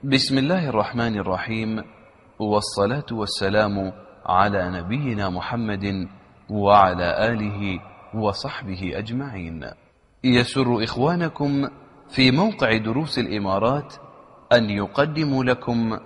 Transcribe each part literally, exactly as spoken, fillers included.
بسم الله الرحمن الرحيم، والصلاة والسلام على نبينا محمد وعلى آله وصحبه أجمعين. يسر إخوانكم في موقع دروس الإمارات أن يقدموا لكم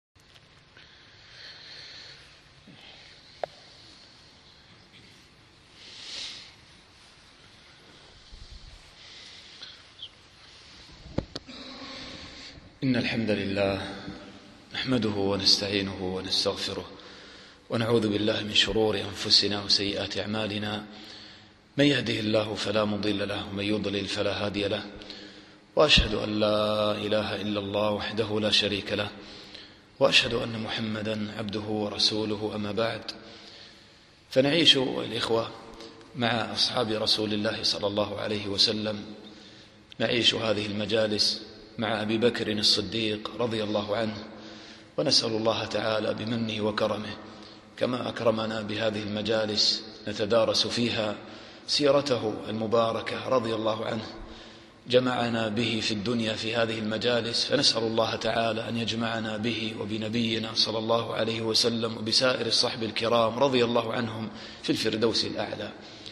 إن الحمد لله نحمده ونستعينه ونستغفره ونعوذ بالله من شرور أنفسنا وسيئات أعمالنا. من يهده الله فلا مضل له ومن يضلل فلا هادي له، وأشهد أن لا إله إلا الله وحده لا شريك له، وأشهد أن محمدا عبده ورسوله. أما بعد، فنعيش الإخوة مع أصحاب رسول الله صلى الله عليه وسلم، نعيش هذه المجالس مع أبي بكر الصديق رضي الله عنه، ونسأل الله تعالى بمنه وكرمه كما أكرمنا بهذه المجالس نتدارس فيها سيرته المباركة رضي الله عنه، جمعنا به في الدنيا في هذه المجالس، فنسأل الله تعالى أن يجمعنا به وبنبينا صلى الله عليه وسلم وبسائر الصحب الكرام رضي الله عنهم في الفردوس الأعلى.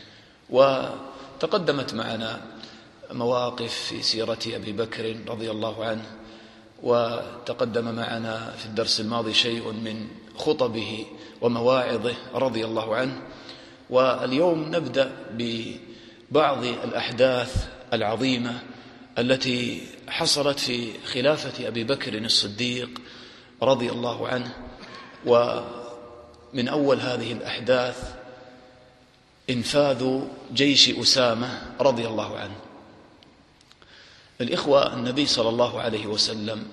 وتقدمت معنا مواقف في سيرة أبي بكر رضي الله عنه، وتقدم معنا في الدرس الماضي شيء من خطبه ومواعظه رضي الله عنه. واليوم نبدأ ببعض الأحداث العظيمة التي حصلت في خلافة أبي بكر الصديق رضي الله عنه. ومن أول هذه الأحداث إنفاذ جيش أسامة رضي الله عنه. الإخوة، النبي صلى الله عليه وسلم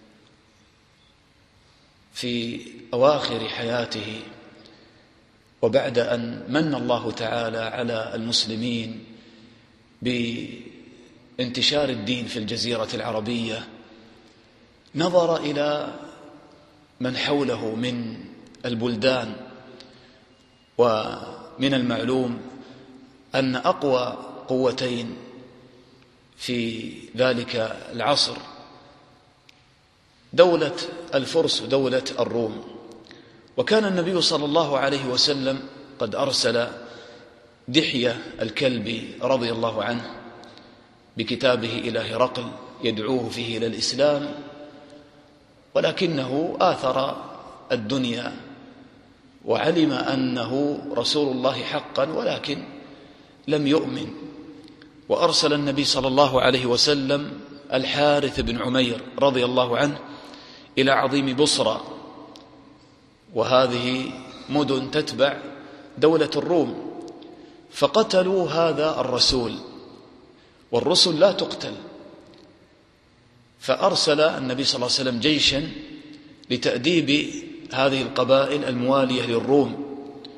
في أواخر حياته، وبعد أن من الله تعالى على المسلمين بانتشار الدين في الجزيرة العربية، نظر إلى من حوله من البلدان. ومن المعلوم أن أقوى قوتين في ذلك العصر دولة الفرس ودولة الروم. وكان النبي صلى الله عليه وسلم قد أرسل دحية الكلبي رضي الله عنه بكتابه إلى هرقل يدعوه فيه إلى الإسلام، ولكنه آثر الدنيا وعلم أنه رسول الله حقا، ولكن لم يؤمن. وأرسل النبي صلى الله عليه وسلم الحارث بن عمير رضي الله عنه إلى عظيم بصرى، وهذه مدن تتبع دولة الروم، فقتلوا هذا الرسول، والرسل لا تقتل. فأرسل النبي صلى الله عليه وسلم جيشا لتأديب هذه القبائل الموالية للروم.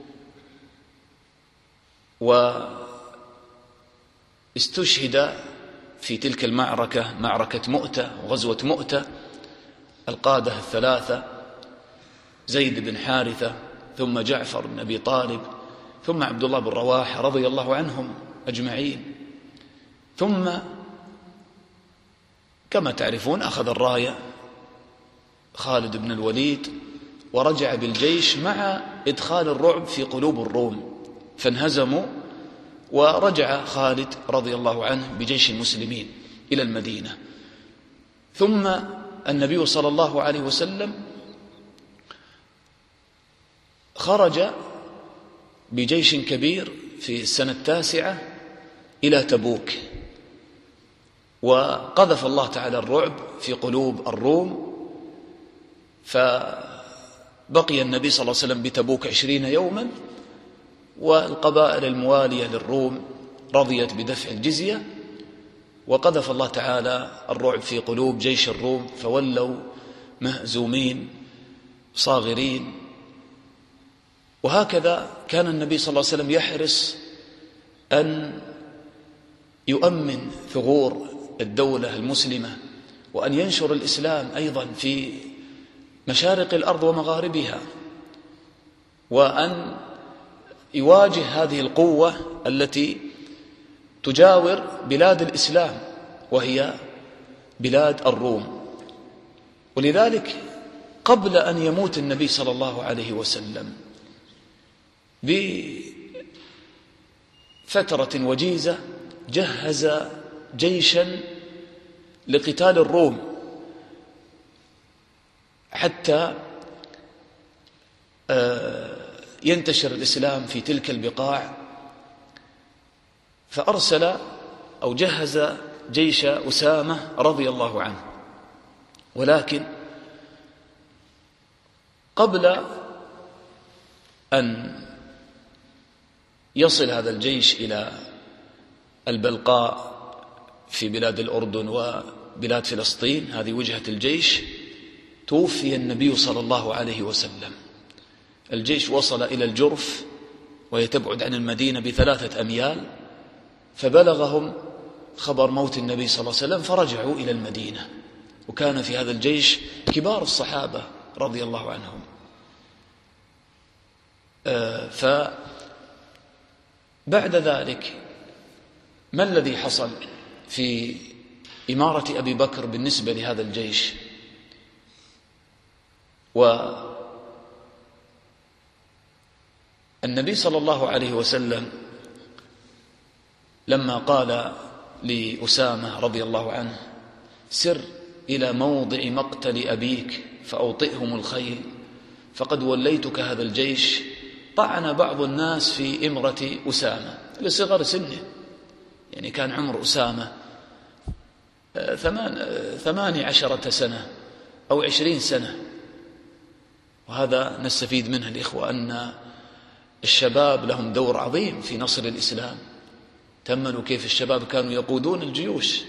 واستشهد في تلك المعركة، معركة مؤتة وغزوة مؤتة، القادة الثلاثة: زيد بن حارثة، ثم جعفر بن أبي طالب، ثم عبد الله بن رواحة رضي الله عنهم أجمعين. ثم كما تعرفون أخذ الراية خالد بن الوليد، ورجع بالجيش مع إدخال الرعب في قلوب الروم، فانهزموا، ورجع خالد رضي الله عنه بجيش المسلمين إلى المدينة. ثم النبي صلى الله عليه وسلم خرج بجيش كبير في السنة التاسعة إلى تبوك، وقذف الله تعالى الرعب في قلوب الروم، فبقي النبي صلى الله عليه وسلم بتبوك عشرين يوما، والقبائل الموالية للروم رضيت بدفع الجزية، وقذف الله تعالى الرعب في قلوب جيش الروم، فولوا مهزومين صاغرين. وهكذا كان النبي صلى الله عليه وسلم يحرص أن يؤمن ثغور الدولة المسلمة، وأن ينشر الإسلام أيضا في مشارق الأرض ومغاربها، وأن يواجه هذه القوة التي تجاور بلاد الإسلام وهي بلاد الروم. ولذلك قبل أن يموت النبي صلى الله عليه وسلم بفترة وجيزة جهز جيشا لقتال الروم حتى ينتشر الإسلام في تلك البقاع، فأرسل أو جهز جيش أسامة رضي الله عنه. ولكن قبل أن يصل هذا الجيش إلى البلقاء في بلاد الأردن وبلاد فلسطين، هذه وجهة الجيش، توفي النبي صلى الله عليه وسلم. الجيش وصل إلى الجرف وهي تبعد عن المدينة بثلاثة أميال، فبلغهم خبر موت النبي صلى الله عليه وسلم فرجعوا إلى المدينة. وكان في هذا الجيش كبار الصحابة رضي الله عنهم. فبعد ذلك ما الذي حصل في إمارة أبي بكر بالنسبة لهذا الجيش؟ والنبي صلى الله عليه وسلم لما قال لأسامة رضي الله عنه: سر إلى موضع مقتل أبيك فأوطئهم الخيل فقد وليتك هذا الجيش، طعن بعض الناس في إمرة أسامة لصغر سنه، يعني كان عمر أسامة ثمان ثماني عشرة سنة أو عشرين سنة. وهذا نستفيد منه الإخوة أن الشباب لهم دور عظيم في نصر الإسلام. تأملوا كيف الشباب كانوا يقودون الجيوش،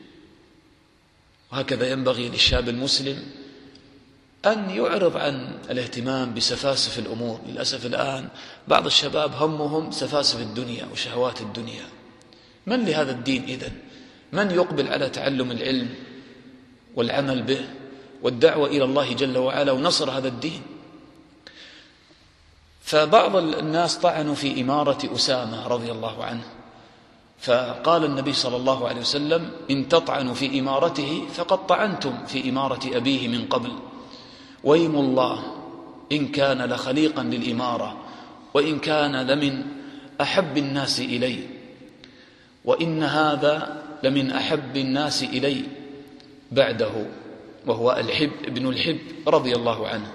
وهكذا ينبغي للشاب المسلم أن يعرض عن الاهتمام بسفاسف الأمور. للأسف الآن بعض الشباب همهم سفاسف الدنيا وشهوات الدنيا. من لهذا الدين إذن؟ من يقبل على تعلم العلم والعمل به والدعوة إلى الله جل وعلا ونصر هذا الدين؟ فبعض الناس طعنوا في إمارة أسامة رضي الله عنه، فقال النبي صلى الله عليه وسلم: إن تطعنوا في إمارته فقد طعنتم في إمارة أبيه من قبل، ويم الله إن كان لخليقا للإمارة وإن كان لمن أحب الناس إلي، وإن هذا لمن أحب الناس إلي بعده، وهو الحب ابن الحب رضي الله عنه.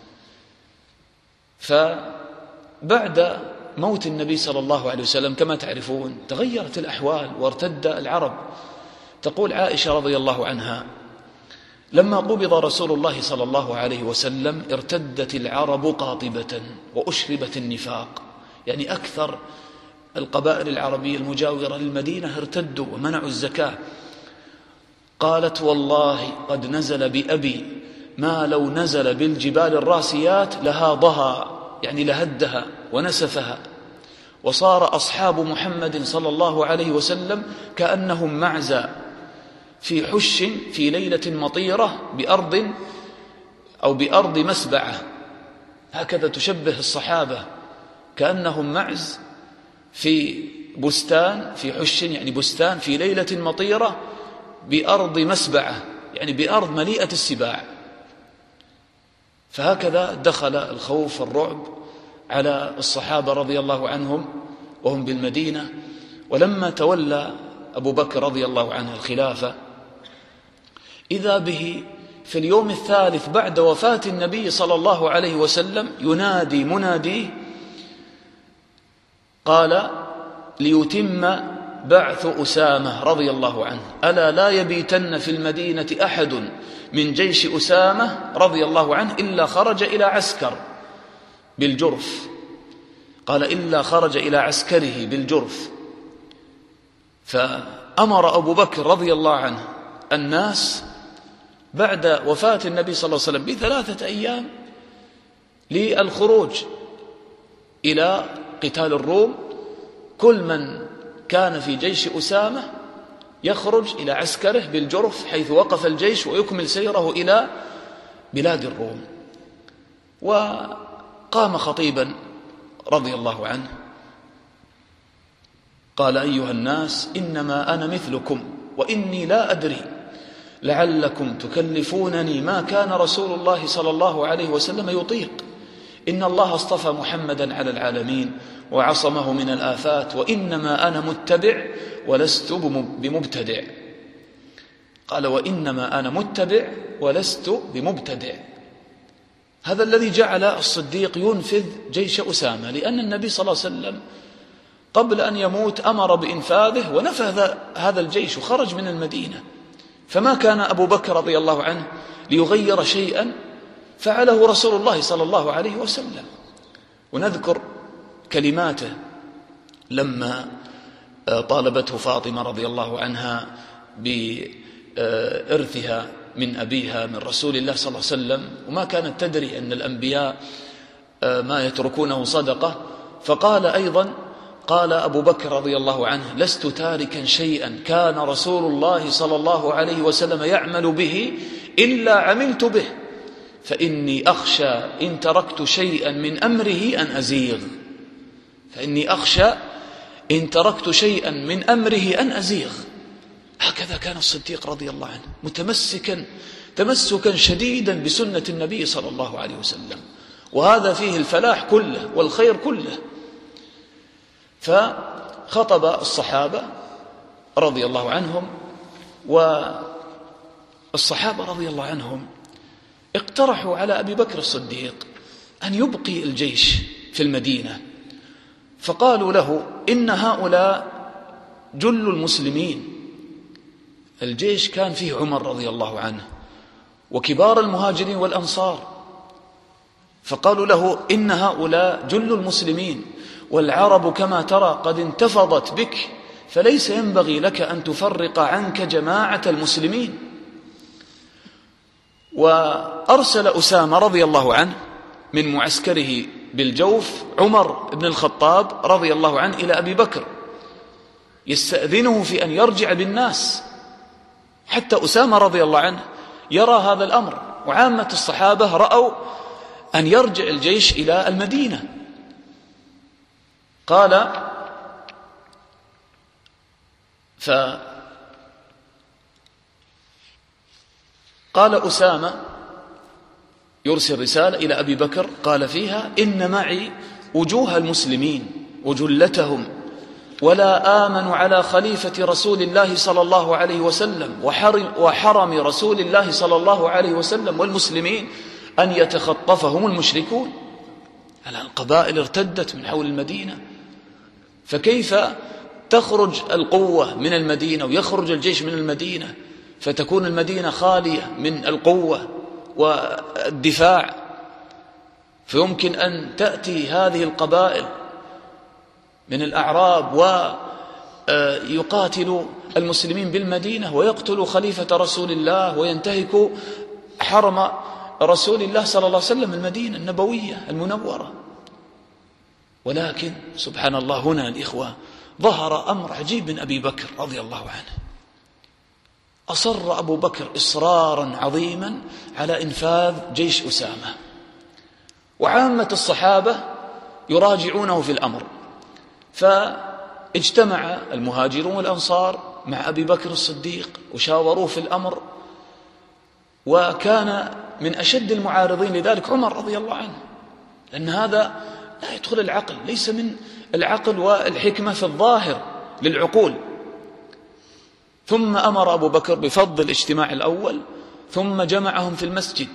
فبعد موت النبي صلى الله عليه وسلم كما تعرفون تغيرت الأحوال وارتد العرب. تقول عائشة رضي الله عنها: لما قبض رسول الله صلى الله عليه وسلم ارتدت العرب قاطبة وأشربت النفاق، يعني أكثر القبائل العربية المجاورة للمدينة ارتدوا ومنعوا الزكاة. قالت: والله قد نزل بأبي ما لو نزل بالجبال الراسيات لهاضها، يعني لهدها ونسفها، وصار أصحاب محمد صلى الله عليه وسلم كأنهم معزى في حش في ليلة مطيرة بأرض أو بأرض مسبعة. هكذا تشبه الصحابة، كأنهم معز في بستان، في حش يعني بستان في ليلة مطيرة بأرض مسبعة، يعني بأرض مليئة السباع. فهكذا دخل الخوف والرعب على الصحابة رضي الله عنهم وهم بالمدينة. ولما تولى أبو بكر رضي الله عنه الخلافة، إذا به في اليوم الثالث بعد وفاة النبي صلى الله عليه وسلم ينادي مناديه قال: ليتم بعث أسامة رضي الله عنه، ألا لا يبيتن في المدينة أحد من جيش أسامة رضي الله عنه إلا خرج إلى عسكر بالجرف. قال: إلا خرج إلى عسكره بالجرف. فأمر أبو بكر رضي الله عنه الناس بعد وفاة النبي صلى الله عليه وسلم بثلاثة أيام للخروج إلى قتال الروم. كل من كان في جيش أسامة يخرج إلى عسكره بالجرف حيث وقف الجيش ويكمل سيره إلى بلاد الروم. وقام خطيبا رضي الله عنه قال: أيها الناس، إنما أنا مثلكم وإني لا أدري لعلكم تكلفونني ما كان رسول الله صلى الله عليه وسلم يطيق. إن الله اصطفى محمدا على العالمين وعصمه من الآفات، وإنما أنا متبع ولست بمبتدع. قال وإنما أنا متبع ولست بمبتدع. هذا الذي جعل الصديق ينفذ جيش أسامة، لأن النبي صلى الله عليه وسلم قبل أن يموت أمر بإنفاذه ونفذ هذا الجيش وخرج من المدينة. فما كان أبو بكر رضي الله عنه ليغير شيئا فعله رسول الله صلى الله عليه وسلم. ونذكر كلماته لما طالبته فاطمة رضي الله عنها بإرثها من أبيها من رسول الله صلى الله عليه وسلم، وما كانت تدري أن الأنبياء ما يتركونه صدقة. فقال أيضا، قال أبو بكر رضي الله عنه: لست تاركا شيئا كان رسول الله صلى الله عليه وسلم يعمل به إلا عملت به، فإني أخشى إن تركت شيئا من أمره أن أزيغ فإني أخشى إن تركت شيئا من أمره أن أزيغ. هكذا كان الصديق رضي الله عنه، متمسكا تمسكا شديدا بسنة النبي صلى الله عليه وسلم، وهذا فيه الفلاح كله والخير كله. فخطب الصحابة رضي الله عنهم، والصحابة رضي الله عنهم اقترحوا على أبي بكر الصديق أن يبقي الجيش في المدينة، فقالوا له: إن هؤلاء جل المسلمين. الجيش كان فيه عمر رضي الله عنه وكبار المهاجرين والأنصار، فقالوا له: إن هؤلاء جل المسلمين، والعرب كما ترى قد انتفضت بك، فليس ينبغي لك أن تفرق عنك جماعة المسلمين. وأرسل أسامة رضي الله عنه من معسكره بالجوف عمر بن الخطاب رضي الله عنه إلى أبي بكر يستأذنه في أن يرجع بالناس، حتى أسامة رضي الله عنه يرى هذا الأمر، وعامة الصحابة رأوا أن يرجع الجيش إلى المدينة. قال فقال أسامة يرسل رسالة إلى أبي بكر قال فيها: إن معي وجوه المسلمين وجلتهم، ولا آمن على خليفة رسول الله صلى الله عليه وسلم وحرم, وحرم رسول الله صلى الله عليه وسلم والمسلمين أن يتخطفهم المشركون. على القبائل ارتدت من حول المدينة، فكيف تخرج القوة من المدينة ويخرج الجيش من المدينة فتكون المدينة خالية من القوة والدفاع؟ فيمكن أن تأتي هذه القبائل من الأعراب ويقاتلوا المسلمين بالمدينة ويقتلوا خليفة رسول الله وينتهكوا حرم رسول الله صلى الله عليه وسلم المدينة النبوية المنورة. ولكن سبحان الله، هنا الإخوة ظهر أمر عجيب من أبي بكر رضي الله عنه. أصر أبو بكر إصرارا عظيما على إنفاذ جيش أسامة، وعامة الصحابة يراجعونه في الأمر. فاجتمع المهاجرون والأنصار مع أبي بكر الصديق وشاوروه في الأمر، وكان من أشد المعارضين لذلك عمر رضي الله عنه، لأن هذا لا يدخل العقل، ليس من العقل والحكمة في الظاهر للعقول. ثم أمر أبو بكر بفض الاجتماع الأول، ثم جمعهم في المسجد،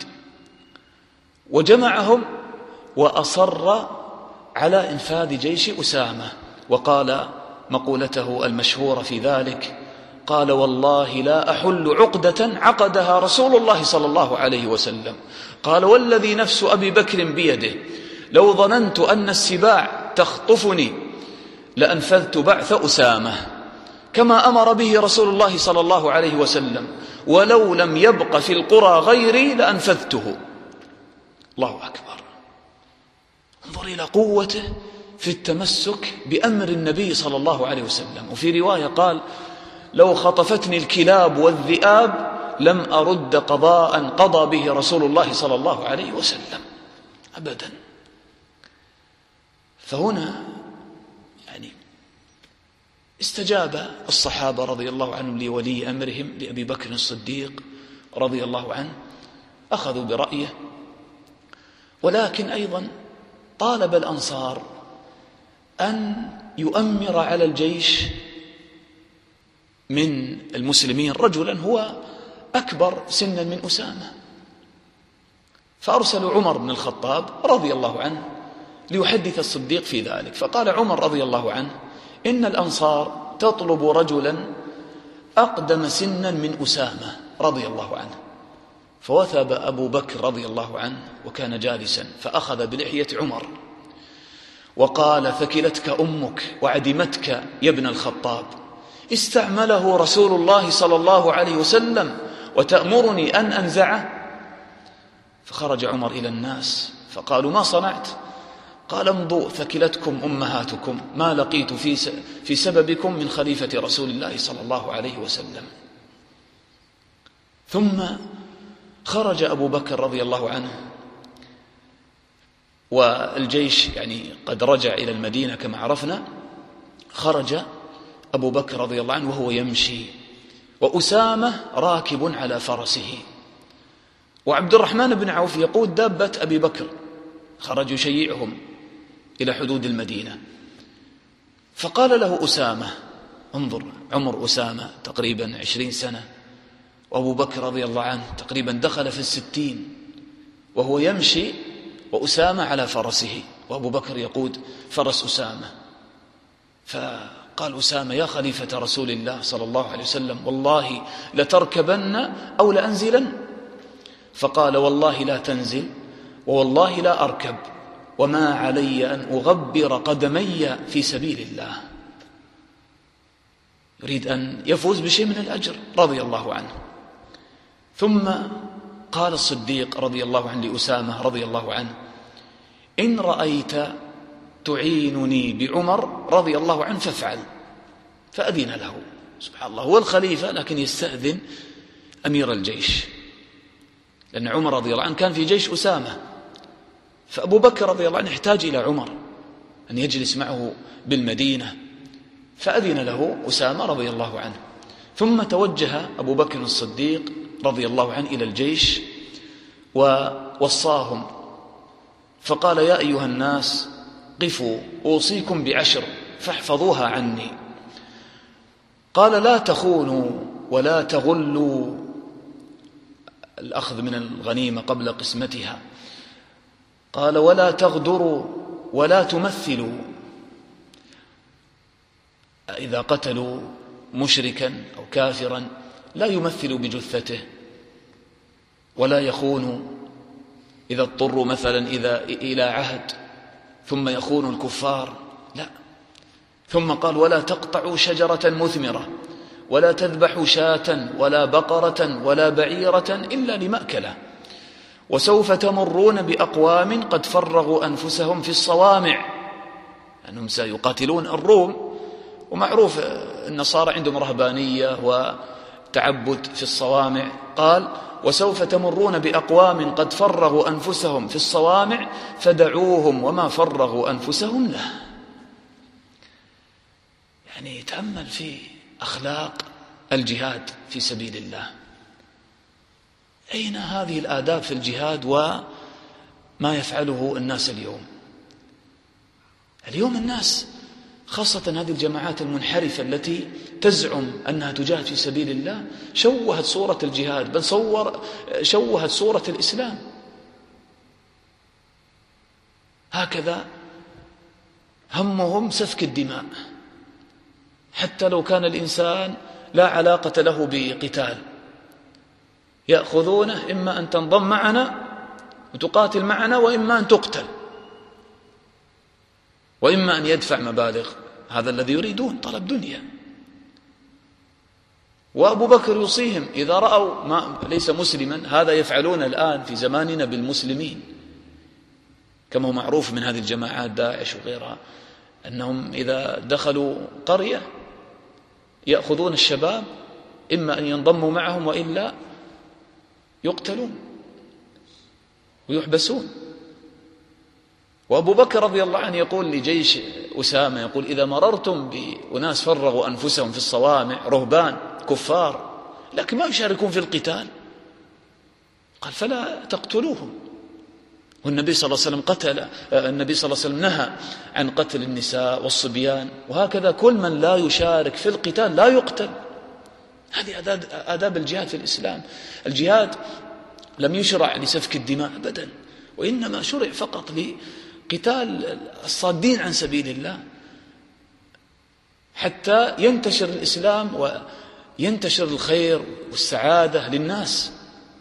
وجمعهم وأصر على إنفاذ جيش أسامة، وقال مقولته المشهورة في ذلك: قال: والله لا أحل عقدة عقدها رسول الله صلى الله عليه وسلم. قال: والذي نفس أبي بكر بيده لو ظننت أن السباع تخطفني لأنفذت بعث أسامة كما أمر به رسول الله صلى الله عليه وسلم، ولو لم يبق في القرى غيري لأنفذته. الله أكبر. انظر إلى قوته في التمسك بأمر النبي صلى الله عليه وسلم. وفي رواية قال: لو خطفتني الكلاب والذئاب لم أرد قضاء قضى به رسول الله صلى الله عليه وسلم أبدا. فهنا يعني استجاب الصحابة رضي الله عنهم لولي أمرهم لأبي بكر الصديق رضي الله عنه أخذوا برأيه، ولكن أيضا طالب الأنصار أن يؤمر على الجيش من المسلمين رجلا هو أكبر سنا من أسامة، فأرسلوا عمر بن الخطاب رضي الله عنه ليحدث الصديق في ذلك. فقال عمر رضي الله عنه: إن الأنصار تطلب رجلا أقدم سنا من أسامة رضي الله عنه. فوثب أبو بكر رضي الله عنه وكان جالسا، فأخذ بلحية عمر وقال: ثكلتك أمك وعدمتك يا ابن الخطاب، استعمله رسول الله صلى الله عليه وسلم وتأمرني أن أنزعه؟ فخرج عمر إلى الناس فقالوا: ما صنعت؟ قال: امضوا ثكلتكم أمهاتكم، ما لقيت في في سببكم من خليفة رسول الله صلى الله عليه وسلم. ثم خرج أبو بكر رضي الله عنه، والجيش يعني قد رجع إلى المدينة كما عرفنا. خرج أبو بكر رضي الله عنه وهو يمشي، وأسامة راكب على فرسه، وعبد الرحمن بن عوف يقود دابة أبي بكر. خرج يشيعهم إلى حدود المدينة، فقال له أسامة: انظر، عمر أسامة تقريبا عشرين سنة، وأبو بكر رضي الله عنه تقريبا دخل في الستين، وهو يمشي وأسامة على فرسه، وأبو بكر يقود فرس أسامة. فقال أسامة: يا خليفة رسول الله صلى الله عليه وسلم، والله لتركبن أو لأنزلن؟ فقال: والله لا تنزل، ووالله لا أركب، وما علي أن أغبر قدمي في سبيل الله. يريد أن يفوز بشيء من الأجر رضي الله عنه. ثم قال الصديق رضي الله عنه لأسامة رضي الله عنه: إن رأيت تعينني بعمر رضي الله عنه فافعل. فأذن له. سبحان الله، هو الخليفة لكن يستأذن أمير الجيش، لأن عمر رضي الله عنه كان في جيش أسامة، فأبو بكر رضي الله عنه يحتاج إلى عمر أن يجلس معه بالمدينة، فأذن له أسامة رضي الله عنه. ثم توجه أبو بكر الصديق رضي الله عنه إلى الجيش ووصاهم فقال: يا أيها الناس قفوا، أوصيكم بعشر فاحفظوها عني. قال: لا تخونوا ولا تغلوا، الأخذ من الغنيمة قبل قسمتها. قال: ولا تغدروا ولا تمثلوا، إذا قتلوا مشركا أو كافرا لا يمثلوا بجثته، ولا يخونوا إذا اضطروا مثلا إذا إلى عهد ثم يخونوا الكفار، لا. ثم قال: ولا تقطعوا شجرة مثمرة، ولا تذبحوا شاة ولا بقرة ولا بعيرة إلا لمأكله، وسوف تمرون بأقوام قد فرغوا أنفسهم في الصوامع، أنهم سيقاتلون الروم، ومعروف النصارى عندهم رهبانية وتعبد في الصوامع. قال: وسوف تمرون بأقوام قد فرغوا أنفسهم في الصوامع فدعوهم وما فرغوا أنفسهم له. يعني تأمل في أخلاق الجهاد في سبيل الله. أين هذه الآداب في الجهاد وما يفعله الناس اليوم؟ اليوم الناس خاصة هذه الجماعات المنحرفة التي تزعم أنها تجاهد في سبيل الله شوهت صورة الجهاد، بل صور شوهت صورة الإسلام. هكذا همهم سفك الدماء، حتى لو كان الإنسان لا علاقة له بقتال، يأخذونه إما أن تنضم معنا وتقاتل معنا، وإما أن تقتل، وإما أن يدفع مبالغ. هذا الذي يريدون، طلب دنيا. وأبو بكر يوصيهم إذا رأوا ما ليس مسلما، هذا يفعلون الآن في زماننا بالمسلمين، كما هو معروف من هذه الجماعات داعش وغيرها، أنهم إذا دخلوا قرية يأخذون الشباب، إما أن ينضموا معهم وإلا يقتلون ويحبسون. وأبو بكر رضي الله عنه يقول لجيش أسامة، يقول: إذا مررتم بأناس فرغوا أنفسهم في الصوامع، رهبان كفار لكن ما يشاركون في القتال، قال فلا تقتلوهم. والنبي صلى الله عليه وسلم قتل النبي صلى الله عليه وسلم نهى عن قتل النساء والصبيان، وهكذا كل من لا يشارك في القتال لا يقتل. هذه آداب الجهاد في الإسلام. الجهاد لم يشرع لسفك الدماء أبدا، وإنما شرع فقط لقتال الصادين عن سبيل الله حتى ينتشر الإسلام وينتشر الخير والسعادة للناس.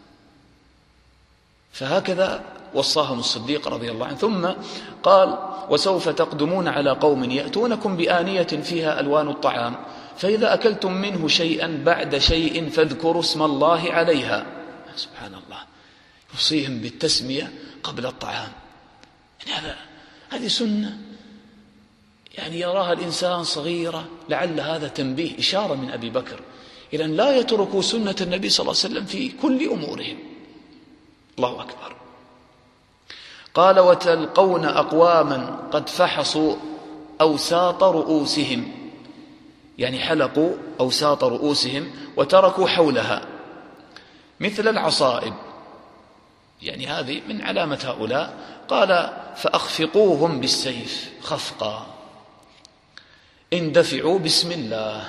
فهكذا وصاهم الصديق رضي الله عنه. ثم قال وسوف تقدمون على قوم يأتونكم بآنية فيها ألوان الطعام، فإذا أكلتم منه شيئا بعد شيء فاذكروا اسم الله عليها. سبحان الله، يوصيهم بالتسمية قبل الطعام. يعني هذا هذه سنة يعني يراها الإنسان صغيرة، لعل هذا تنبيه إشارة من أبي بكر إلى أن لا يتركوا سنة النبي صلى الله عليه وسلم في كل أمورهم. الله أكبر. قال وتلقون أقواما قد فحصوا أوساط رؤوسهم، يعني حلقوا أوساط رؤوسهم وتركوا حولها مثل العصائب، يعني هذه من علامة هؤلاء. قال فأخفقوهم بالسيف خفقا، اندفعوا بسم الله.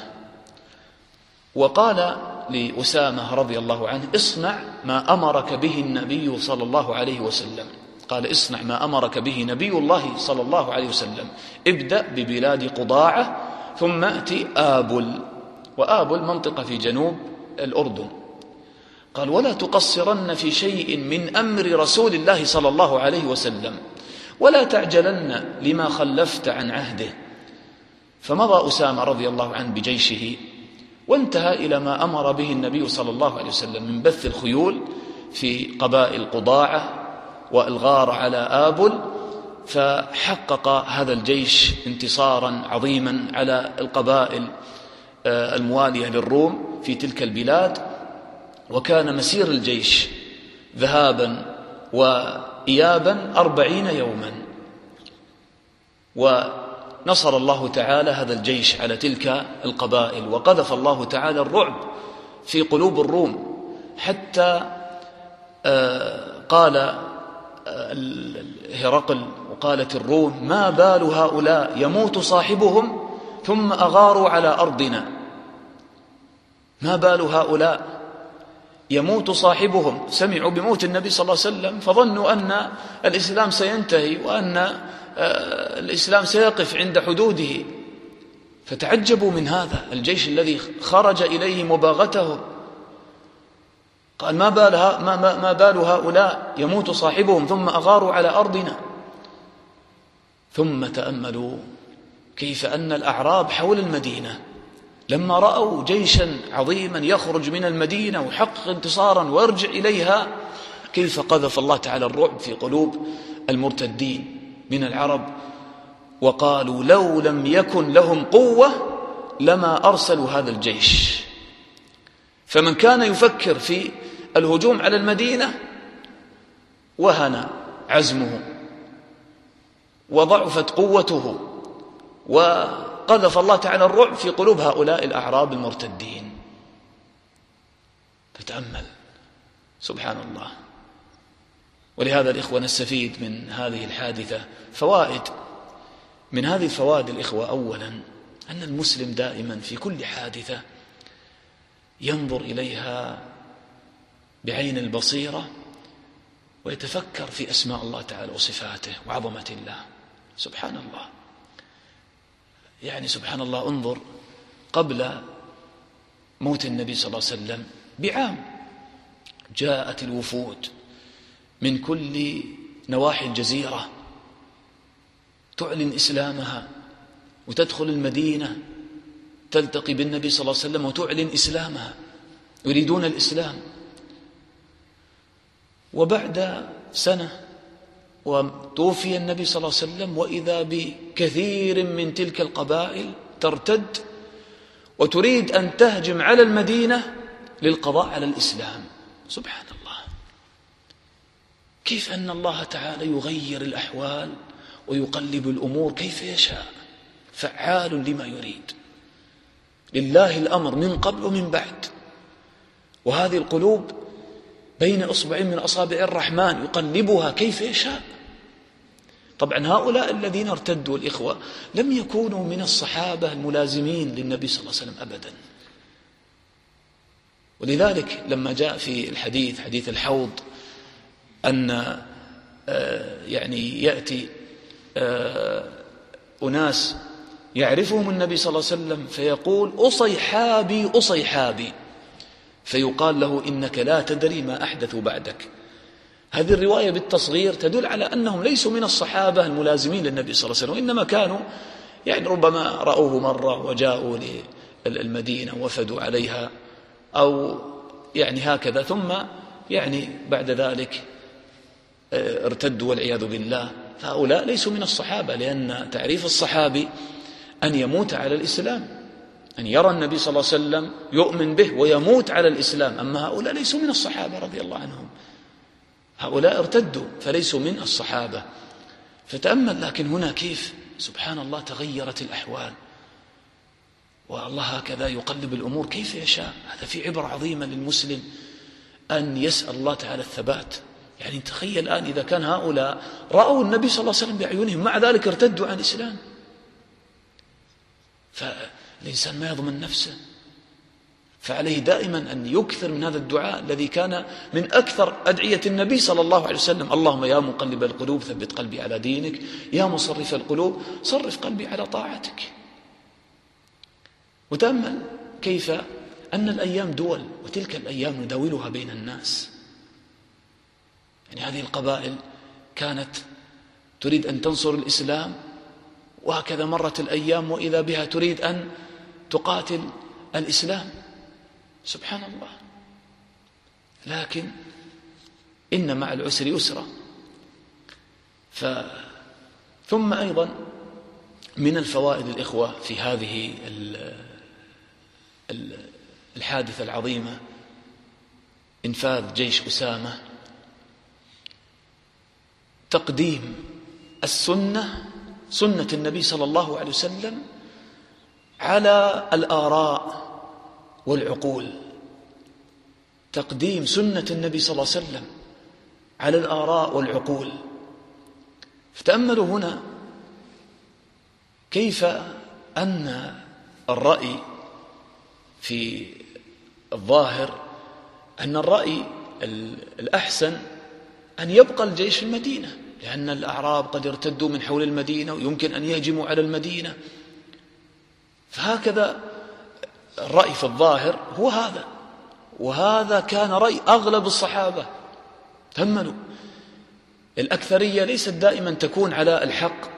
وقال لأسامة رضي الله عنه اصنع ما أمرك به النبي صلى الله عليه وسلم. قال اصنع ما أمرك به نبي الله صلى الله عليه وسلم، ابدأ ببلاد قضاعة ثم أتي آبل، وآبل منطقة في جنوب الأردن. قال ولا تقصرن في شيء من أمر رسول الله صلى الله عليه وسلم، ولا تعجلن لما خلفت عن عهده. فمضى أسامة رضي الله عنه بجيشه وانتهى إلى ما أمر به النبي صلى الله عليه وسلم من بث الخيول في قبائل قضاعة والغار على آبل، فحقق هذا الجيش انتصارا عظيما على القبائل الموالية للروم في تلك البلاد. وكان مسير الجيش ذهابا وإيابا أربعين يوما، ونصر الله تعالى هذا الجيش على تلك القبائل، وقذف الله تعالى الرعب في قلوب الروم حتى قال هرقل وقالت الروم ما بال هؤلاء يموت صاحبهم ثم أغاروا على أرضنا. ما بال هؤلاء يموت صاحبهم، سمعوا بموت النبي صلى الله عليه وسلم فظنوا أن الإسلام سينتهي وأن الإسلام سيقف عند حدوده، فتعجبوا من هذا الجيش الذي خرج إليه مباغتهم. قال ما بال ما ما بال هؤلاء يموت صاحبهم ثم أغاروا على أرضنا. ثم تأملوا كيف أن الأعراب حول المدينة لما رأوا جيشا عظيما يخرج من المدينة ويحقق انتصارا ويرجع إليها، كيف قذف الله تعالى الرعب في قلوب المرتدين من العرب، وقالوا لو لم يكن لهم قوة لما أرسلوا هذا الجيش. فمن كان يفكر في الهجوم على المدينة وهن عزمه وضعفت قوته، وقذف الله تعالى الرعب في قلوب هؤلاء الأعراب المرتدين. فتأمل سبحان الله. ولهذا الإخوة نستفيد من هذه الحادثة فوائد. من هذه الفوائد الإخوة أولا أن المسلم دائما في كل حادثة ينظر إليها بعين البصيرة ويتفكر في أسماء الله تعالى وصفاته وعظمة الله. سبحان الله، يعني سبحان الله. انظر قبل موت النبي صلى الله عليه وسلم بعام جاءت الوفود من كل نواحي الجزيرة تعلن إسلامها وتدخل المدينة تلتقي بالنبي صلى الله عليه وسلم وتعلن إسلامها، يريدون الإسلام. وبعد سنة وتوفي النبي صلى الله عليه وسلم وإذا بكثير من تلك القبائل ترتد وتريد أن تهجم على المدينة للقضاء على الإسلام. سبحان الله، كيف أن الله تعالى يغير الأحوال ويقلب الأمور كيف يشاء، فعال لما يريد. لله الأمر من قبل ومن بعد. وهذه القلوب بين أصبعين من أصابع الرحمن يقلبها كيف يشاء. طبعا هؤلاء الذين ارتدوا الإخوة لم يكونوا من الصحابة الملازمين للنبي صلى الله عليه وسلم أبدا. ولذلك لما جاء في الحديث حديث الحوض أن يعني يأتي أناس يعرفهم النبي صلى الله عليه وسلم فيقول أصيحابي أصيحابي، فيقال له إنك لا تدري ما أحدثوا بعدك. هذه الرواية بالتصغير تدل على أنهم ليسوا من الصحابة الملازمين للنبي صلى الله عليه وسلم، وإنما كانوا يعني ربما رأوه مرة وجاءوا للمدينة وفدوا عليها أو يعني هكذا، ثم يعني بعد ذلك ارتدوا والعياذ بالله. فهؤلاء ليسوا من الصحابة، لأن تعريف الصحابي أن يموت على الإسلام، أن يرى النبي صلى الله عليه وسلم يؤمن به ويموت على الإسلام. أما هؤلاء ليسوا من الصحابة رضي الله عنهم، هؤلاء ارتدوا فليسوا من الصحابة. فتأمل لكن هنا كيف سبحان الله تغيرت الأحوال، والله هكذا يقلب الأمور كيف يشاء. هذا في عبرة عظيمة للمسلم أن يسأل الله تعالى الثبات. يعني تخيل الآن إذا كان هؤلاء رأوا النبي صلى الله عليه وسلم بأعينهم مع ذلك ارتدوا عن الإسلام، فالإنسان ما يضمن نفسه. فعليه دائما أن يكثر من هذا الدعاء الذي كان من أكثر أدعية النبي صلى الله عليه وسلم: اللهم يا مقلب القلوب ثبت قلبي على دينك، يا مصرف القلوب صرف قلبي على طاعتك. وتأمل كيف أن الأيام دول، وتلك الأيام نداولها بين الناس. يعني هذه القبائل كانت تريد أن تنصر الإسلام، وهكذا مرت الأيام وإذا بها تريد أن تقاتل الإسلام. سبحان الله. لكن إن مع العسر يسرا. ف... ثم أيضا من الفوائد الإخوة في هذه الحادثة العظيمة إنفاذ جيش أسامة تقديم السنة، سنة النبي صلى الله عليه وسلم، على الآراء والعقول. تقديم سنة النبي صلى الله عليه وسلم على الآراء والعقول. فتأملوا هنا كيف أن الرأي في الظاهر أن الرأي الأحسن أن يبقى الجيش في المدينة، لأن الأعراب قد ارتدوا من حول المدينة ويمكن أن يهجموا على المدينة. فهكذا الرأي في الظاهر هو هذا، وهذا كان رأي أغلب الصحابة. تأملوا الأكثرية ليست دائما تكون على الحق،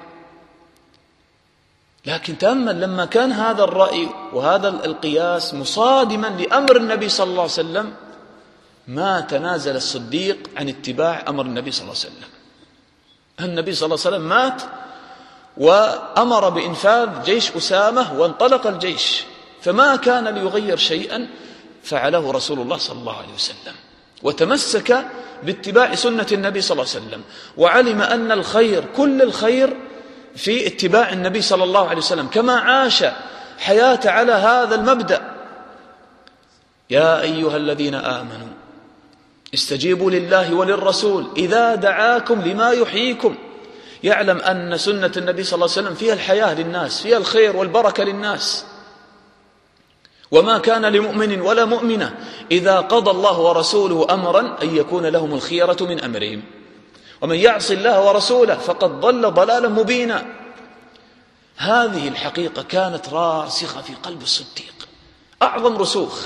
لكن تأمل لما كان هذا الرأي وهذا القياس مصادما لأمر النبي صلى الله عليه وسلم ما تنازل الصديق عن اتباع أمر النبي صلى الله عليه وسلم. النبي صلى الله عليه وسلم مات وأمر بإنفاذ جيش أسامة وانطلق الجيش، فما كان ليغير شيئا فعله رسول الله صلى الله عليه وسلم، وتمسك باتباع سنة النبي صلى الله عليه وسلم، وعلم أن الخير كل الخير في اتباع النبي صلى الله عليه وسلم، كما عاش حياته على هذا المبدأ. يا أيها الذين آمنوا استجيبوا لله وللرسول إذا دعاكم لما يحييكم. يعلم أن سنة النبي صلى الله عليه وسلم فيها الحياة للناس، فيها الخير والبركة للناس. وما كان لمؤمن ولا مؤمنة إذا قضى الله ورسوله أمرا أن يكون لهم الخيرة من أمرهم، ومن يعص الله ورسوله فقد ضل ضلالا مبينا. هذه الحقيقة كانت راسخة في قلب الصديق، أعظم رسوخ.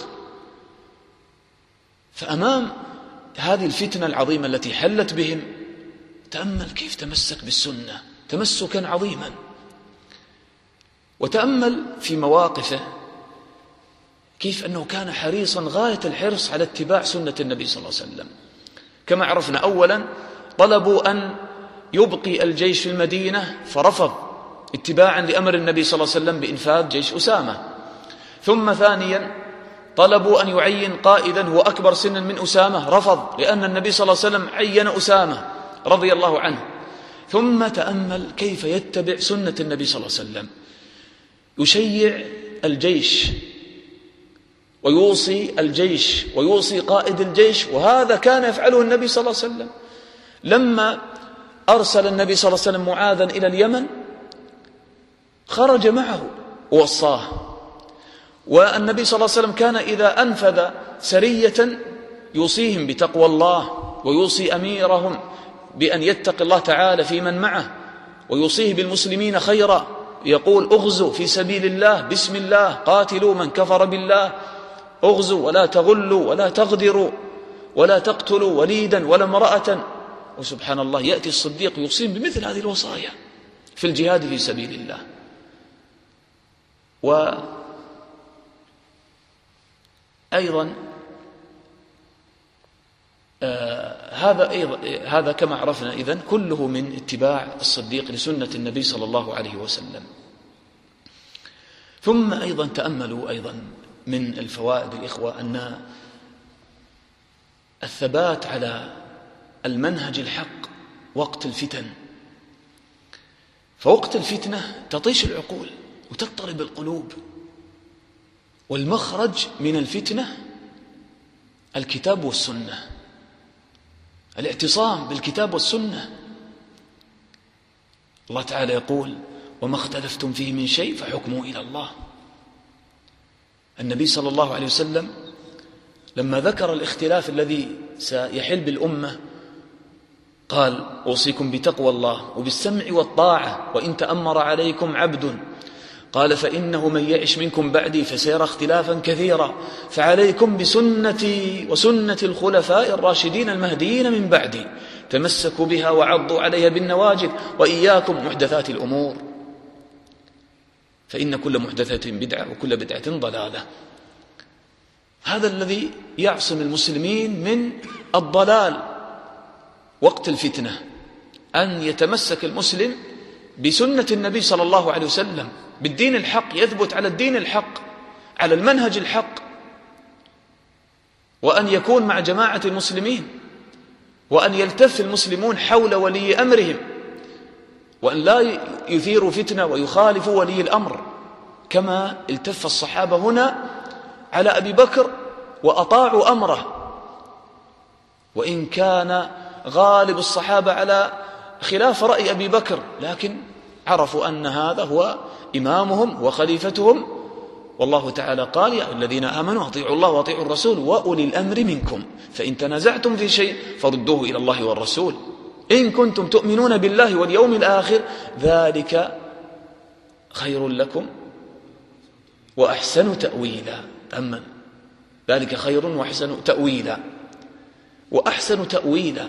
فأمام هذه الفتنة العظيمة التي حلت بهم تأمل كيف تمسك بالسنة تمسكا عظيما. وتأمل في مواقفه كيف أنه كان حريصا غاية الحرص على اتباع سنة النبي صلى الله عليه وسلم. كما عرفنا، أولا طلبوا أن يبقي الجيش في المدينة فرفض اتباعا لأمر النبي صلى الله عليه وسلم بإنفاذ جيش أسامة. ثم ثانيا طلبوا أن يعين قائدا هو أكبر سنا من أسامة، رفض لأن النبي صلى الله عليه وسلم عين أسامة رضي الله عنه. ثم تأمل كيف يتبع سنة النبي صلى الله عليه وسلم، يشيع الجيش ويوصي الجيش ويوصي قائد الجيش، وهذا كان يفعله النبي صلى الله عليه وسلم. لما أرسل النبي صلى الله عليه وسلم معاذا إلى اليمن خرج معه ووصاه، والنبي صلى الله عليه وسلم كان إذا أنفذ سرية يوصيهم بتقوى الله، ويوصي أميرهم بأن يتقي الله تعالى في من معه، ويوصيه بالمسلمين خيرا، يقول اغزوا في سبيل الله بسم الله، قاتلوا من كفر بالله، اغزوا ولا تغلوا ولا تغدروا ولا تقتلوا وليدا ولا امرأة. وسبحان الله يأتي الصديق يوصيهم بمثل هذه الوصايا في الجهاد في سبيل الله. وأيضا آه هذا أيضا هذا كما عرفنا إذن كله من اتباع الصديق لسنة النبي صلى الله عليه وسلم. ثم أيضا تأملوا أيضا من الفوائد الإخوة أن الثبات على المنهج الحق وقت الفتن، فوقت الفتنة تطيش العقول وتضطرب القلوب، والمخرج من الفتنة الكتاب والسنة، الاعتصام بالكتاب والسنة. الله تعالى يقول وما اختلفتم فيه من شيء فحكمه إلى الله. النبي صلى الله عليه وسلم لما ذكر الاختلاف الذي سيحل بالأمة قال أوصيكم بتقوى الله وبالسمع والطاعة وإن تأمر عليكم عبد، قال فإنه من يعش منكم بعدي فسيرى اختلافا كثيرا، فعليكم بسنتي وسنة الخلفاء الراشدين المهديين من بعدي، تمسكوا بها وعضوا عليها بالنواجذ، وإياكم محدثات الأمور فإن كل محدثة بدعة وكل بدعة ضلالة. هذا الذي يعصم المسلمين من الضلال وقت الفتنة، أن يتمسك المسلم بسنة النبي صلى الله عليه وسلم، بالدين الحق، يثبت على الدين الحق، على المنهج الحق، وأن يكون مع جماعة المسلمين، وأن يلتف المسلمون حول ولي أمرهم، وأن لا يثيروا فتنة ويخالفوا ولي الأمر، كما التف الصحابة هنا على أبي بكر وأطاعوا أمره، وإن كان غالب الصحابة على خلاف رأي أبي بكر، لكن عرفوا أن هذا هو إمامهم وخليفتهم. والله تعالى قال يا الذين آمنوا أطيعوا الله وأطيعوا الرسول وأولي الأمر منكم فإن تنازعتم في شيء فردوه إلى الله والرسول إن كنتم تؤمنون بالله واليوم الآخر ذلك خير لكم وأحسن تأويلا. أما ذلك خير وأحسن تأويلا، وأحسن تأويلا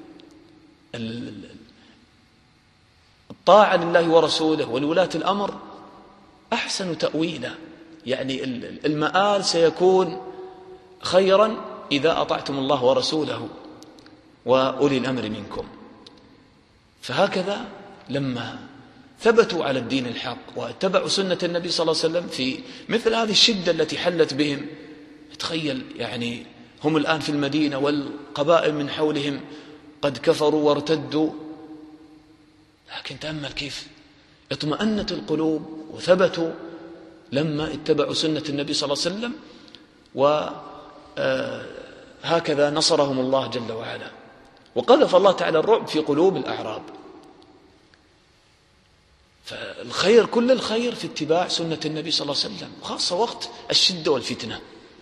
الطاعة لله ورسوله ولولاة الأمر أحسن تأويلا، يعني المآل سيكون خيرا إذا أطعتم الله ورسوله وأولي الأمر منكم. فهكذا لما ثبتوا على الدين الحق واتبعوا سنة النبي صلى الله عليه وسلم في مثل هذه الشدة التي حلت بهم، تخيل يعني هم الآن في المدينة والقبائل من حولهم قد كفروا وارتدوا، لكن تأمل كيف اطمأنت القلوب وثبتوا لما اتبعوا سنة النبي صلى الله عليه وسلم، وهكذا نصرهم الله جل وعلا، وقذف الله تعالى الرعب في قلوب الأعراب. فالخير كل الخير في اتباع سنة النبي صلى الله عليه وسلم، خاصة وقت الشدة والفتنة.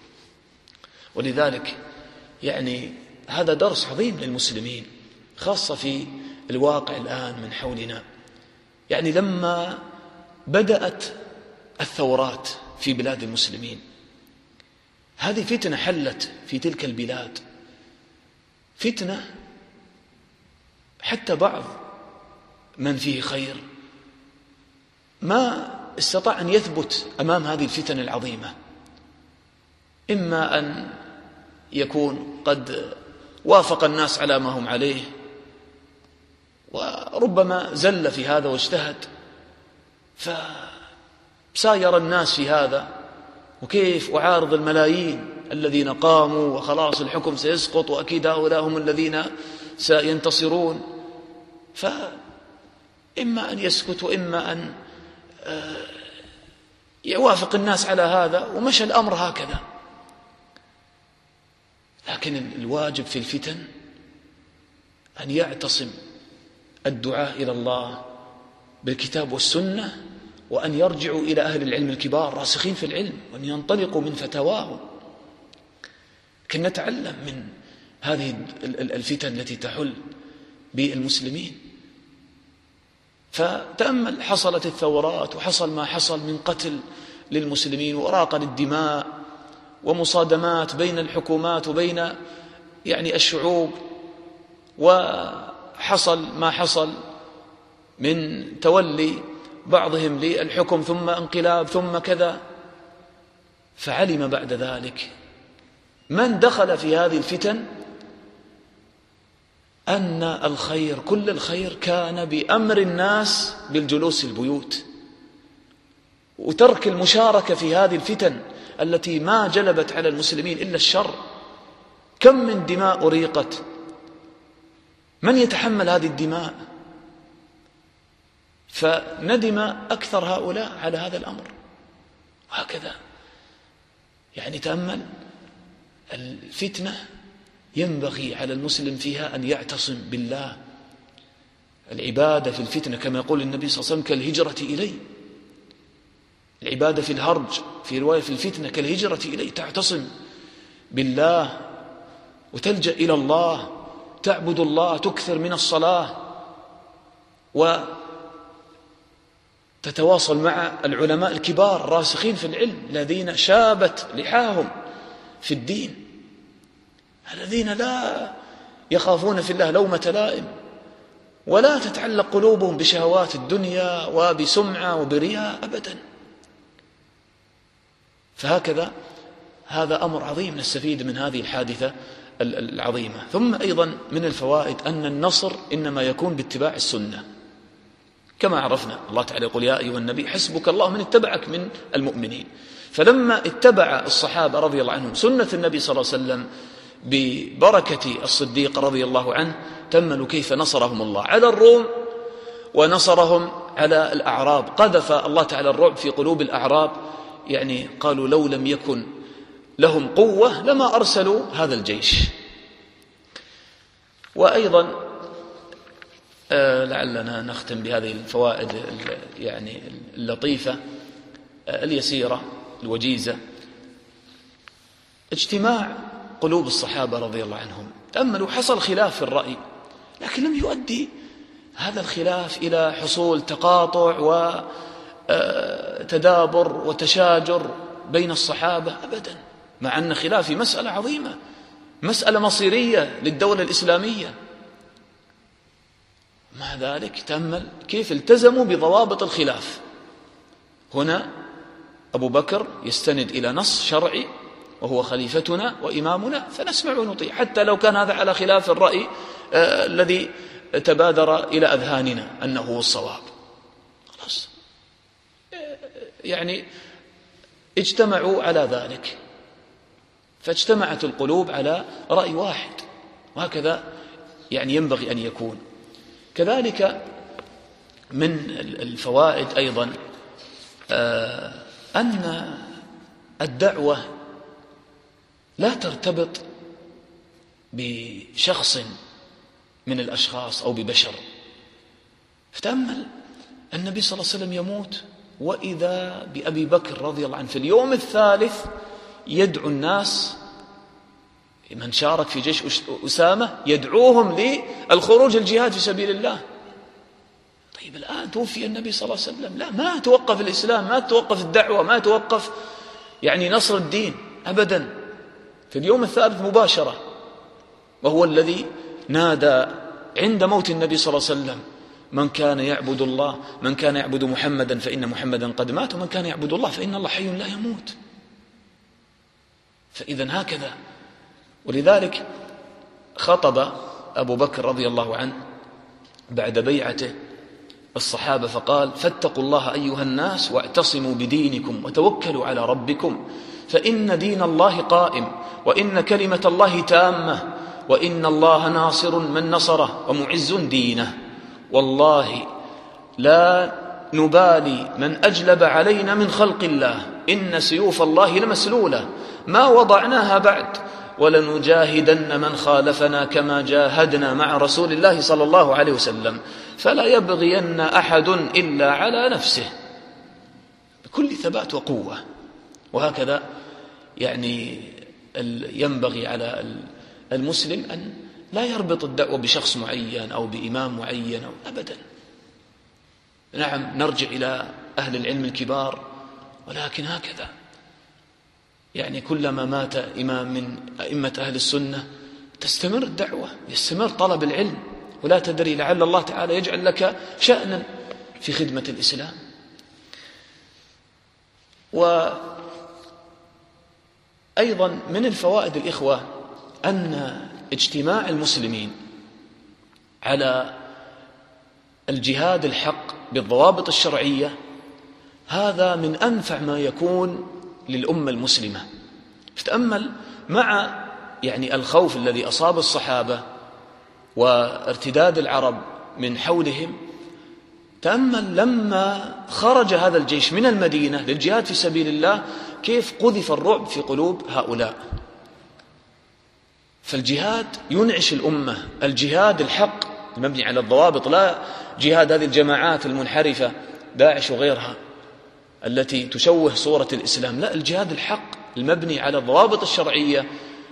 ولذلك يعني هذا درس عظيم للمسلمين، خاصة في الواقع الآن من حولنا. يعني لما بدأت الثورات في بلاد المسلمين، هذه فتنة حلت في تلك البلاد، فتنة حتى بعض من فيه خير ما استطاع أن يثبت أمام هذه الفتن العظيمة، إما أن يكون قد وافق الناس على ما هم عليه، وربما زل في هذا واجتهد، فساير الناس في هذا، وكيف أعارض الملايين الذين قاموا وخلاص الحكم سيسقط وأكيد هؤلاء هم الذين سينتصرون. فإما أن يسكت وإما أن يوافق الناس على هذا، ومشى الأمر هكذا. لكن الواجب في الفتن أن يعتصم الدعاء إلى الله بالكتاب والسنة، وأن يرجعوا إلى أهل العلم الكبار راسخين في العلم، وأن ينطلقوا من فتاواهم. لكن نتعلم من هذه الفتن التي تحل بالمسلمين. فتأمل، حصلت الثورات وحصل ما حصل من قتل للمسلمين وإراقة للدماء ومصادمات بين الحكومات وبين يعني الشعوب، وحصل ما حصل من تولي بعضهم للحكم ثم انقلاب ثم كذا. فعلم بعد ذلك من دخل في هذه الفتن أن الخير، كل الخير كان بأمر الناس بالجلوس البيوت وترك المشاركة في هذه الفتن التي ما جلبت على المسلمين إلا الشر. كم من دماء أريقت، من يتحمل هذه الدماء؟ فندم أكثر هؤلاء على هذا الأمر. وهكذا يعني تأمل الفتنة، ينبغي على المسلم فيها أن يعتصم بالله. العبادة في الفتنة كما يقول النبي صلى الله عليه وسلم كالهجرة إليه. العبادة في الهرج، في رواية في الفتنة كالهجرة إليه. تعتصم بالله وتلجأ إلى الله، تعبد الله، تكثر من الصلاة، وتتواصل مع العلماء الكبار الراسخين في العلم الذين شابت لحاهم في الدين، الذين لا يخافون في الله لومة لائم، ولا تتعلق قلوبهم بشهوات الدنيا وبسمعة وبرياء أبدا. فهكذا هذا أمر عظيم نستفيد من هذه الحادثة العظيمة. ثم أيضا من الفوائد أن النصر إنما يكون باتباع السنة، كما عرفنا الله تعالى يقول يا أيها النبي حسبك الله من اتبعك من المؤمنين. فلما اتبع الصحابة رضي الله عنهم سنة النبي صلى الله عليه وسلم ببركة الصديق رضي الله عنه، تأملوا كيف نصرهم الله على الروم ونصرهم على الأعراب. قذف الله تعالى الرعب في قلوب الأعراب، يعني قالوا لو لم يكن لهم قوة لما أرسلوا هذا الجيش. وأيضا آه لعلنا نختم بهذه الفوائد يعني اللطيفة آه اليسيرة الوجيزة. اجتماع قلوب الصحابة رضي الله عنهم، تأملوا حصل خلاف في الرأي، لكن لم يؤدي هذا الخلاف إلى حصول تقاطع وتدابر وتشاجر بين الصحابة أبدا، مع أن خلاف مسألة عظيمة، مسألة مصيرية للدولة الإسلامية. مع ذلك تأمل كيف التزموا بضوابط الخلاف. هنا أبو بكر يستند إلى نص شرعي وهو خليفتنا وإمامنا فنسمع ونطيع، حتى لو كان هذا على خلاف الرأي آه الذي تبادر إلى أذهاننا أنه هو الصواب. خلاص آه يعني اجتمعوا على ذلك، فاجتمعت القلوب على رأي واحد، وهكذا يعني ينبغي أن يكون. كذلك من الفوائد أيضا آه أن الدعوة لا ترتبط بشخص من الأشخاص أو ببشر. فتأمل النبي صلى الله عليه وسلم يموت، وإذا بأبي بكر رضي الله عنه في اليوم الثالث يدعو الناس، من شارك في جيش أسامة يدعوهم للخروج الجهاد في سبيل الله. طيب الآن توفي النبي صلى الله عليه وسلم، لا، ما توقف الإسلام، ما توقف الدعوة، ما توقف يعني نصر الدين أبدا. في اليوم الثالث مباشرة، وهو الذي نادى عند موت النبي صلى الله عليه وسلم من كان يعبد الله من كان يعبد محمدا فإن محمدا قد مات، ومن كان يعبد الله فإن الله حي لا يموت. فإذا هكذا. ولذلك خطب أبو بكر رضي الله عنه بعد بيعته الصحابة فقال فاتقوا الله أيها الناس واعتصموا بدينكم وتوكلوا على ربكم، فإن دين الله قائم، وإن كلمة الله تامة، وإن الله ناصر من نصره ومعز دينه، والله لا نبالي من أجلب علينا من خلق الله، إن سيوف الله لمسلولة ما وضعناها بعد ولنجاهدن من خالفنا كما جاهدنا مع رسول الله صلى الله عليه وسلم، فلا يبغين أحد إلا على نفسه بكل ثبات وقوة. وهكذا يعني ينبغي على المسلم أن لا يربط الدعوة بشخص معين أو بإمام معين أو أبدا. نعم نرجع إلى أهل العلم الكبار، ولكن هكذا يعني كلما مات إمام من أئمة أهل السنة تستمر الدعوة، يستمر طلب العلم، ولا تدري لعل الله تعالى يجعل لك شأنا في خدمة الإسلام. وأيضا من الفوائد الإخوة أن اجتماع المسلمين على الجهاد الحق بالضوابط الشرعية هذا من أنفع ما يكون للأمة المسلمة. فتأمل مع يعني الخوف الذي أصاب الصحابة وارتداد العرب من حولهم، تأمل لما خرج هذا الجيش من المدينة للجهاد في سبيل الله كيف قذف الرعب في قلوب هؤلاء. فالجهاد ينعش الأمة، الجهاد الحق المبني على الضوابط، لا جهاد هذه الجماعات المنحرفة داعش وغيرها التي تشوه صورة الإسلام، لا، الجهاد الحق المبني على الضوابط الشرعية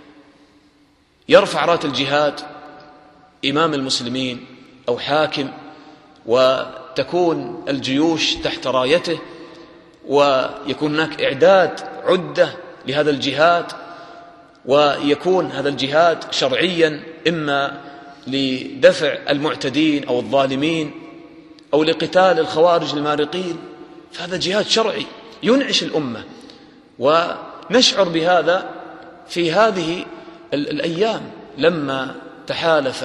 يرفع راية الجهاد إمام المسلمين أو حاكم، وتكون الجيوش تحت رايته، ويكون هناك إعداد عدة لهذا الجهاد، ويكون هذا الجهاد شرعيا إما لدفع المعتدين أو الظالمين أو لقتال الخوارج المارقين، فهذا جهاد شرعي ينعش الأمة. ونشعر بهذا في هذه الأيام لما تحالف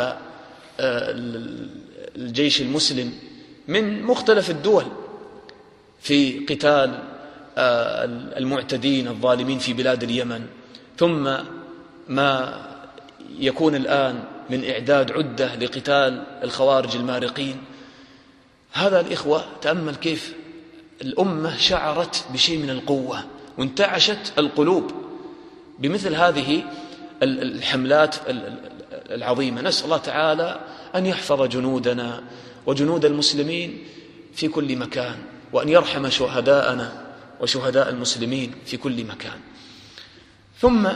الجيش المسلم من مختلف الدول في قتال المعتدين الظالمين في بلاد اليمن، ثم ما يكون الآن من إعداد عدة لقتال الخوارج المارقين. هذا الإخوة تأمل كيف الأمة شعرت بشيء من القوة وانتعشت القلوب بمثل هذه الحملات العظيمة. نسأل الله تعالى أن يحفظ جنودنا وجنود المسلمين في كل مكان، وأن يرحم شهداءنا وشهداء المسلمين في كل مكان. ثم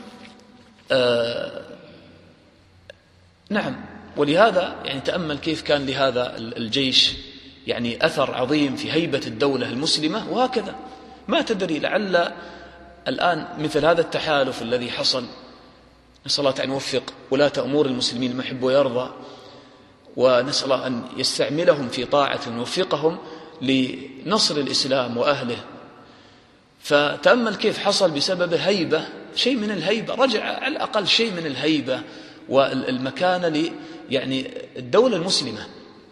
آه نعم، ولهذا يعني تأمل كيف كان لهذا الجيش يعني أثر عظيم في هيبة الدولة المسلمة. وهكذا ما تدري لعل الآن مثل هذا التحالف الذي حصل، نسأل الله أن يوفق ولاة أمور المسلمين لما يحب ويرضى، ونسأل الله أن يستعملهم في طاعة ويوفقهم لنصر الإسلام وأهله. فتأمل كيف حصل بسبب هيبة، شيء من الهيبة، رجع على الأقل شيء من الهيبة والمكانة ل يعني الدولة المسلمة.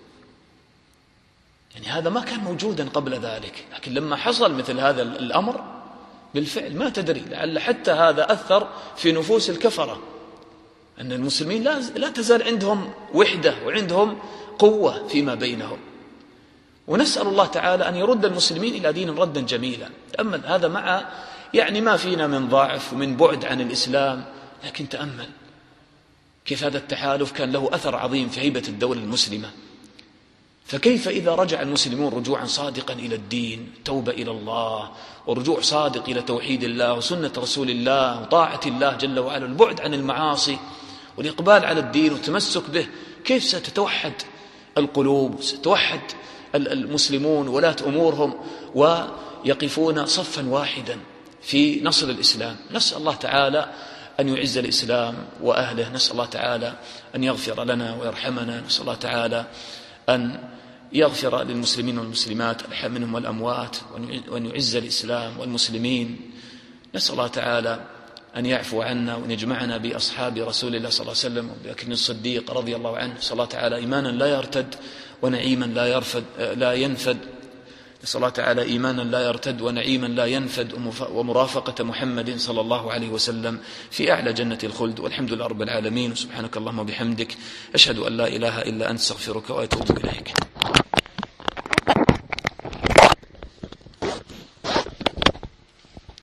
يعني هذا ما كان موجودا قبل ذلك، لكن لما حصل مثل هذا الأمر بالفعل ما تدري لعل حتى هذا أثر في نفوس الكفرة، أن المسلمين لا, لا تزال عندهم وحدة وعندهم قوة فيما بينهم. ونسأل الله تعالى أن يرد المسلمين إلى دين ردا جميلا. تأمل هذا مع يعني ما فينا من ضعف ومن بعد عن الإسلام، لكن تأمل كيف هذا التحالف كان له أثر عظيم في هيبة الدولة المسلمة. فكيف إذا رجع المسلمون رجوعا صادقا إلى الدين، توبة إلى الله، ورجوع صادق إلى توحيد الله وسنة رسول الله وطاعة الله جل وعلا، البعد عن المعاصي والإقبال على الدين والتمسك به، كيف ستتوحد القلوب، ستتوحد المسلمون ولاة أمورهم ويقفون صفا واحدا في نصر الإسلام. نسأل الله تعالى أن يعز الإسلام وأهله، نسأل الله تعالى أن يغفر لنا ويرحمنا، نسأل الله تعالى أن يغفر للمسلمين والمسلمات الأحياء منهم والأموات، وأن يعز الإسلام والمسلمين. نسأل الله تعالى أن يعفو عنا وأن يجمعنا بأصحاب رسول الله صلى الله عليه وسلم وبأبي الصديق رضي الله عنه. نسأل الله تعالى إيمانا لا يرتد ونعيما لا يرفد لا ينفد. نسأل الله تعالى إيمانا لا يرتد ونعيما لا ينفد، ومرافقة محمد صلى الله عليه وسلم في أعلى جنة الخلد. والحمد لله رب العالمين، وسبحانك اللهم وبحمدك، أشهد أن لا إله إلا أنت، استغفرك وأتوب إليك.